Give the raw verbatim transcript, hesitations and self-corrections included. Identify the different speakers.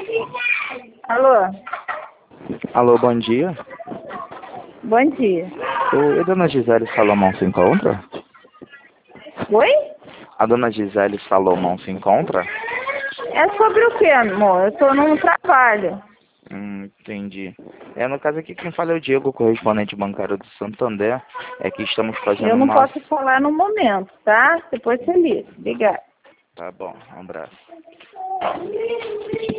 Speaker 1: Alô?
Speaker 2: Alô, bom dia.
Speaker 1: Bom dia.
Speaker 2: O, a dona Gisele Salomão se encontra?
Speaker 1: Oi?
Speaker 2: A dona Gisele Salomão se encontra?
Speaker 1: É sobre o que, amor? Eu tô num trabalho.
Speaker 2: Hum, entendi. É, no caso aqui, quem fala é o Diego, correspondente bancário do Santander. É que estamos fazendo
Speaker 1: Eu não
Speaker 2: uma...
Speaker 1: posso falar no momento, tá? Depois você liga. Obrigada.
Speaker 2: Tá bom, um abraço.